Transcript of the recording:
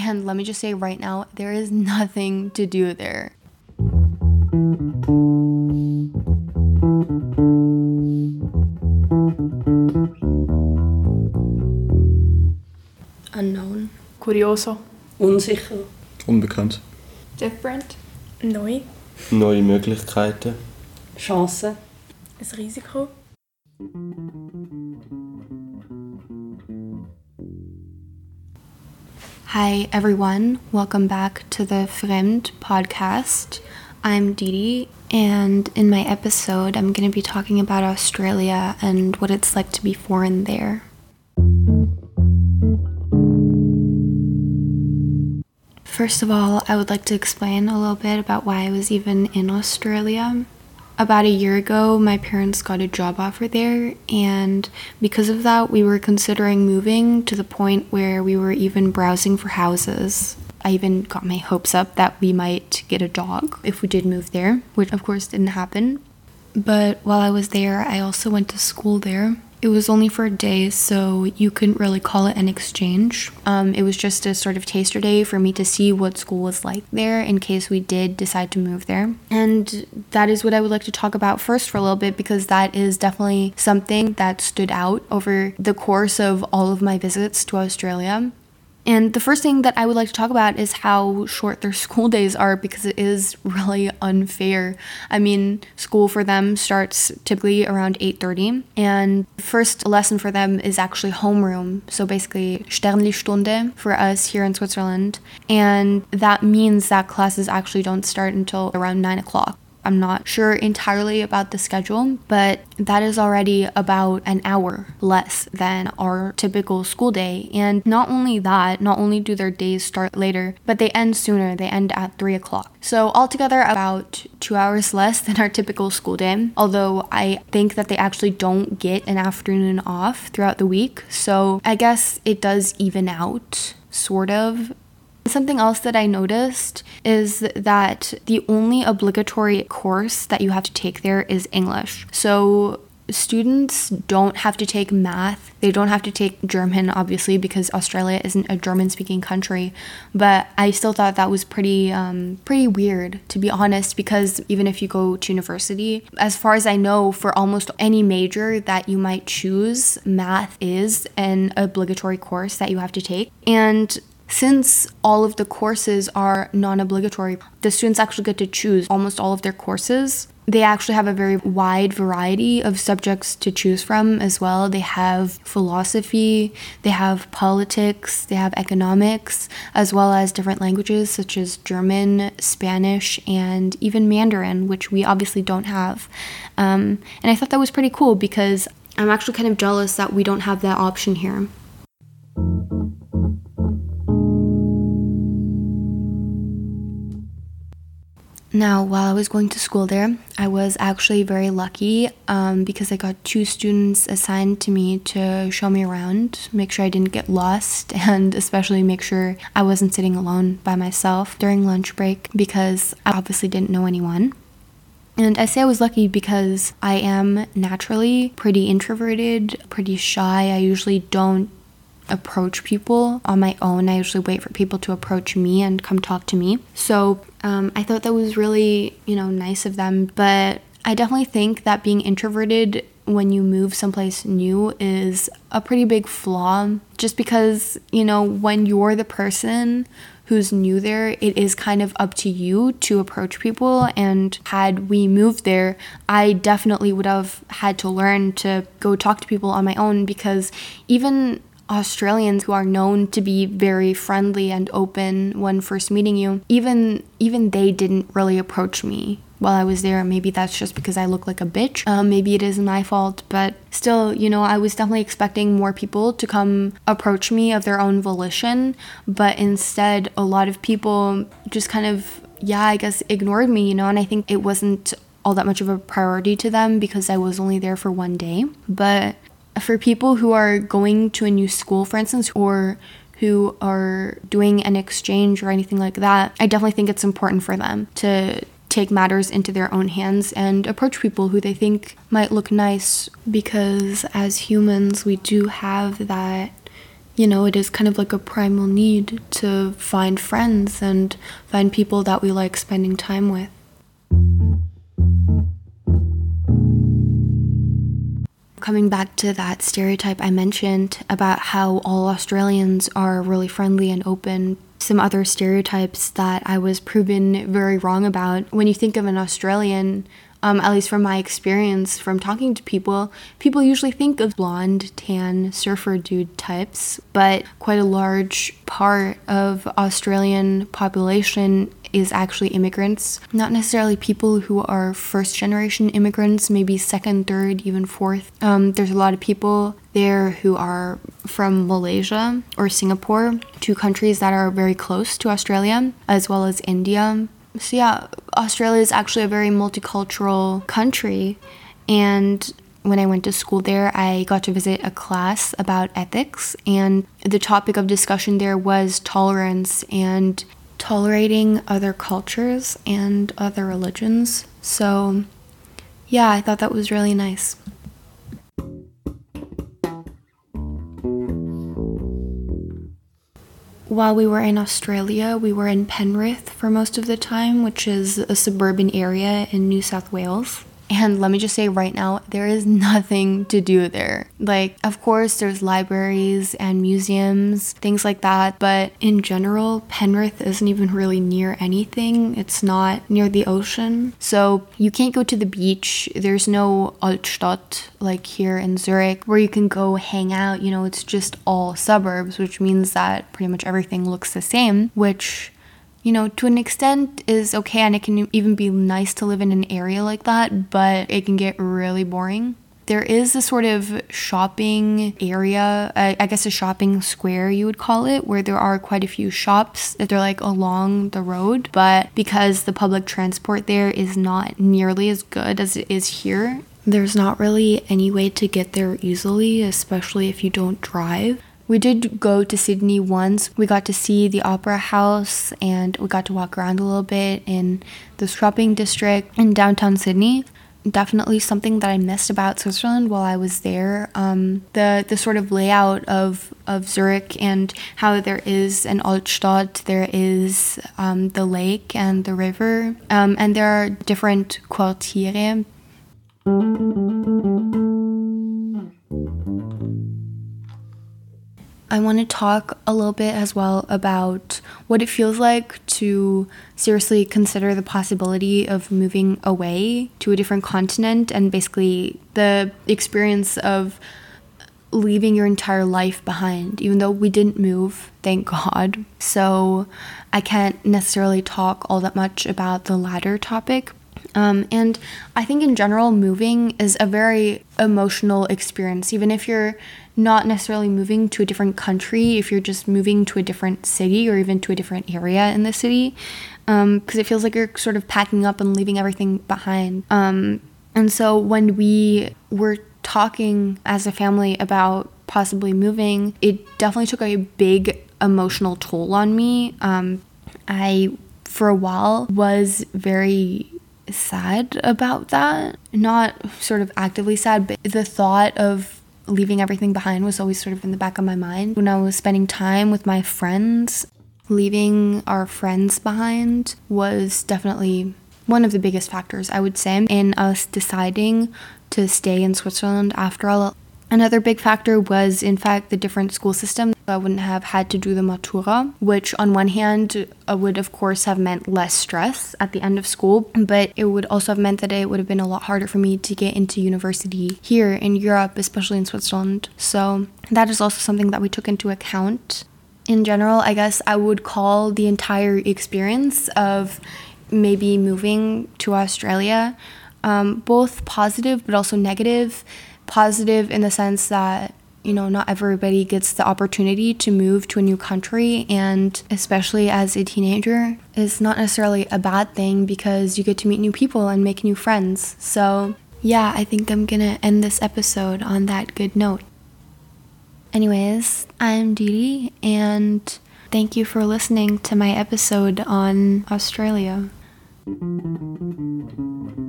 And let me just say right now, there is nothing to do there. Unknown. Curioso. Unsicher. Unbekannt. Different. Neu. Neue Möglichkeiten. Chancen. Ein Risiko. Hi everyone, welcome back to the Fremd podcast. I'm Didi, and in my episode I'm going to be talking about Australia and what it's like to be foreign there. First of all, I would like to explain a little bit about why I was even in Australia. About a year ago, my parents got a job offer there, and because of that, we were considering moving to the point where we were even browsing for houses. I even got my hopes up that we might get a dog if we did move there, which of course didn't happen. But while I was there, I also went to school there. It was only for a day, so you couldn't really call it an exchange. It was just a sort of taster day for me to see what school was like there in case we did decide to move there. And that is what I would like to talk about first for a little bit, because that is definitely something that stood out over the course of all of my visits to Australia. And the first thing that I would like to talk about is how short their school days are, because it is really unfair. I mean, school for them starts typically around 8:30, and the first lesson for them is actually homeroom, so basically Sternli-Stunde for us here in Switzerland, and that means that classes actually don't start until around 9 o'clock. I'm not sure entirely about the schedule, but that is already about an hour less than our typical school day. And not only that, not only do their days start later, but they end sooner. They end at 3 o'clock. So altogether about 2 hours less than our typical school day, although I think that they actually don't get an afternoon off throughout the week. So I guess it does even out, sort of. Something else that I noticed is that the only obligatory course that you have to take there is English. So students don't have to take math. They don't have to take German, obviously, because Australia isn't a German-speaking country. But I still thought that was pretty weird, to be honest, because even if you go to university, as far as I know, for almost any major that you might choose, math is an obligatory course that you have to take. And since all of the courses are non-obligatory, the students actually get to choose almost all of their courses. They actually have a very wide variety of subjects to choose from as well. They have philosophy, they have politics, they have economics, as well as different languages such as German, Spanish, and even Mandarin, which we obviously don't have. And I thought that was pretty cool because I'm actually kind of jealous that we don't have that option here. Now, while I was going to school there, I was actually very lucky because I got 2 students assigned to me to show me around, make sure I didn't get lost, and especially make sure I wasn't sitting alone by myself during lunch break, because I obviously didn't know anyone. And I say I was lucky because I am naturally pretty introverted, pretty shy. I usually don't approach people on my own. I usually wait for people to approach me and come talk to me. So I thought that was really, nice of them. But I definitely think that being introverted when you move someplace new is a pretty big flaw. Just because, when you're the person who's new there, it is kind of up to you to approach people. And had we moved there, I definitely would have had to learn to go talk to people on my own, because even Australians who are known to be very friendly and open when first meeting you, even they didn't really approach me while I was there. Maybe that's just because I look like a bitch. Maybe it is my fault, but still, I was definitely expecting more people to come approach me of their own volition, but instead a lot of people just kind of, I guess, ignored me, and I think it wasn't all that much of a priority to them because I was only there for one day. But for people who are going to a new school, for instance, or who are doing an exchange or anything like that, I definitely think it's important for them to take matters into their own hands and approach people who they think might look nice, because as humans, we do have that it is kind of like a primal need to find friends and find people that we like spending time with. Coming back to that stereotype I mentioned about how all Australians are really friendly and open, some other stereotypes that I was proven very wrong about. When you think of an Australian, at least from my experience from talking to people usually think of blonde, tan, surfer dude types, but quite a large part of Australian population is actually immigrants. Not necessarily people who are first generation immigrants, maybe second, third, even fourth. There's a lot of people there who are from Malaysia or Singapore, two countries that are very close to Australia, as well as India. So yeah, Australia is actually a very multicultural country, and when I went to school there, I got to visit a class about ethics, and the topic of discussion there was tolerance and tolerating other cultures and other religions. So yeah, I thought that was really nice. While we were in Australia, we were in Penrith for most of the time, which is a suburban area in New South Wales. And let me just say right now, there is nothing to do there. Like, of course, there's libraries and museums, things like that. But in general, Penrith isn't even really near anything. It's not near the ocean. So you can't go to the beach. There's no Altstadt like here in Zurich where you can go hang out. It's just all suburbs, which means that pretty much everything looks the same, which to an extent is okay, and it can even be nice to live in an area like that, but it can get really boring. There is a sort of shopping area, I guess a shopping square you would call it, where there are quite a few shops that they're like along the road, but because the public transport there is not nearly as good as it is here, there's not really any way to get there easily, especially if you don't drive. We did go to Sydney once. We got to see the Opera House and we got to walk around a little bit in the shopping district in downtown Sydney. Definitely something that I missed about Switzerland while I was there. The sort of layout of Zurich and how there is an Altstadt, there is the lake and the river, and there are different Quartiere. I want to talk a little bit as well about what it feels like to seriously consider the possibility of moving away to a different continent, and basically the experience of leaving your entire life behind, even though we didn't move, thank God. So I can't necessarily talk all that much about the latter topic. And I think in general, moving is a very emotional experience, even if you're not necessarily moving to a different country, if you're just moving to a different city or even to a different area in the city, because it feels like you're sort of packing up and leaving everything behind. And so when we were talking as a family about possibly moving, it definitely took a big emotional toll on me. I, for a while, was very sad about that. Not sort of actively sad, but the thought of leaving everything behind was always sort of in the back of my mind. When I was spending time with my friends, leaving our friends behind was definitely one of the biggest factors, I would say, in us deciding to stay in Switzerland after all. Another big factor was, in fact, the different school system. I wouldn't have had to do the Matura, which on one hand would, of course, have meant less stress at the end of school, but it would also have meant that it would have been a lot harder for me to get into university here in Europe, especially in Switzerland. So that is also something that we took into account. In general, I guess I would call the entire experience of maybe moving to Australia both positive but also negative. Positive in the sense that, not everybody gets the opportunity to move to a new country, and especially as a teenager is not necessarily a bad thing because you get to meet new people and make new friends. So yeah, I think I'm gonna end this episode on that good note. Anyways, I'm Didi, and thank you for listening to my episode on Australia.